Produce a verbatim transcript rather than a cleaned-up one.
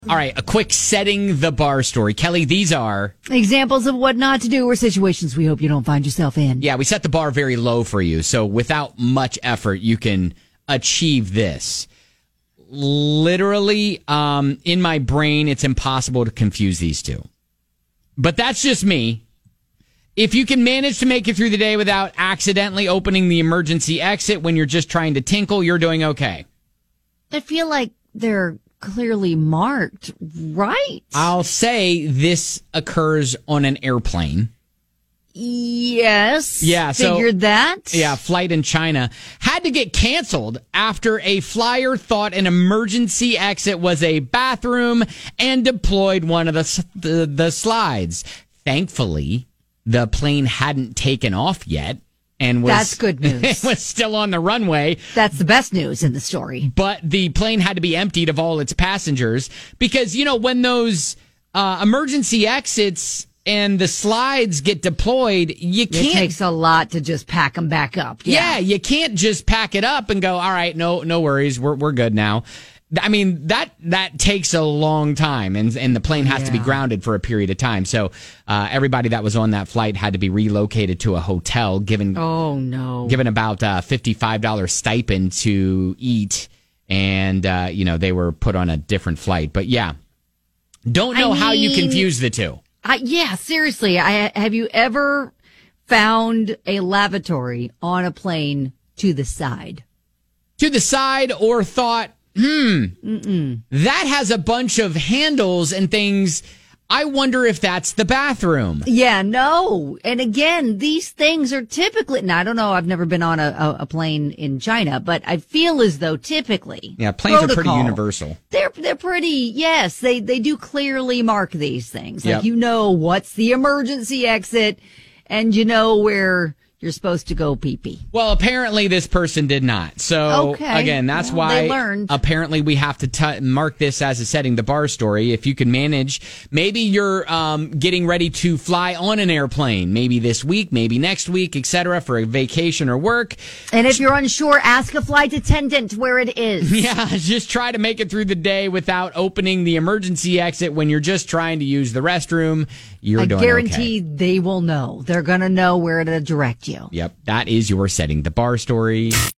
All right, a quick setting the bar story. Kelly, these are examples of what not to do or situations we hope you don't find yourself in. Yeah, we set the bar very low for you. So without much effort, you can achieve this. Literally, um, in my brain, it's impossible to confuse these two. But that's just me. If you can manage to make it through the day without accidentally opening the emergency exit when you're just trying to tinkle, you're doing okay. I feel like they're clearly marked, right? I'll say this occurs on an airplane. Yes. Yeah. So, figured that. Yeah. Flight in China had to get canceled after a flyer thought an emergency exit was a bathroom and deployed one of the, the, the slides. Thankfully, the plane hadn't taken off yet. And was, That's good news. It was still on the runway. That's the best news in the story. But the plane had to be emptied of all its passengers because, you know, when those uh, emergency exits and the slides get deployed, you can't. It takes a lot to just pack them back up. Yeah, yeah you can't just pack it up and go, all right, no, no worries, we're we're good now. I mean, that that takes a long time, and and the plane has yeah. to be grounded for a period of time. So uh, everybody that was on that flight had to be relocated to a hotel, given oh no, given about uh, fifty-five dollars stipend to eat, and uh, you know they were put on a different flight. But yeah, don't know I mean, how you confuse the two. I, yeah, seriously, I, have you ever found a lavatory on a plane to the side? To the side, or thought. Hmm. Mm-mm. That has a bunch of handles and things. I wonder if that's the bathroom. Yeah, no. And again, these things are typically, and I don't know, I've never been on a, a plane in China, but I feel as though typically. Yeah, planes protocol, are pretty universal. They're, they're pretty, yes, they, they do clearly mark these things. Like, yep. you know what's the emergency exit, and you know where you're supposed to go pee-pee. Well, apparently this person did not. So, okay. again, that's well, why they learned. Apparently we have to t- mark this as a setting the bar story. If you can manage, maybe you're um, getting ready to fly on an airplane, maybe this week, maybe next week, et cetera, for a vacation or work. And if you're unsure, ask a flight attendant where it is. Yeah, just try to make it through the day without opening the emergency exit when you're just trying to use the restroom. You're I doing guarantee okay. they will know. They're going to know where to direct you. Yep, that is your setting the bar story.